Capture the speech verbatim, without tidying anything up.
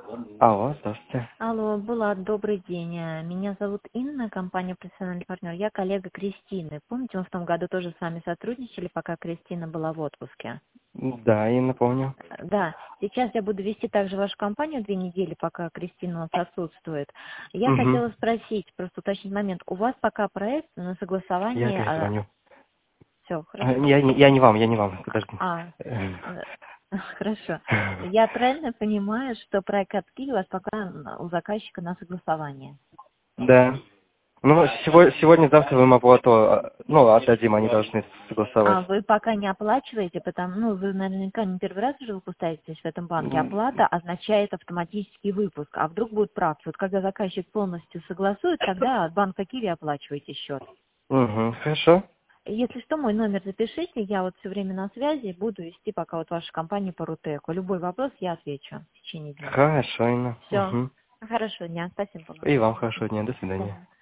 Алло, здравствуйте. Алло, Булат, добрый день. Э, Меня зовут Инна, компания «Профессиональный партнер». Я коллега Кристины. Помните, мы в том году тоже с вами сотрудничали, пока Кристина была в отпуске? Да, я напомню. Э, Да, сейчас я буду вести также вашу компанию две недели, пока Кристина у нас отсутствует. Я Угу. хотела спросить, просто уточнить момент. У вас пока проект на Я согласование... опять звоню. Все, А, хорошо. Я, не- я не вам, я не вам, подожди. А, Эм. э, хорошо. Я правильно понимаю, что проект от Киви у вас пока м, у заказчика на согласование? Да. Ну, сего- сегодня, завтра мы им оплату, а, ну, отдадим, они должны согласовать. А вы пока не оплачиваете, потому, ну, вы наверняка не первый раз уже выпускаетесь в этом банке. М, Оплата означает автоматический выпуск. А вдруг будут правки? Вот когда заказчик полностью согласует, тогда от банка Киви оплачиваете счет. Угу, хорошо. Если что, мой номер запишите, я вот все время на связи, буду вести пока вот вашу компанию по Рутеку. Любой вопрос я отвечу в течение дня. Хорошо, Инна. Все. Угу. Хорошего дня. Спасибо. И вам хорошего дня, до свидания. До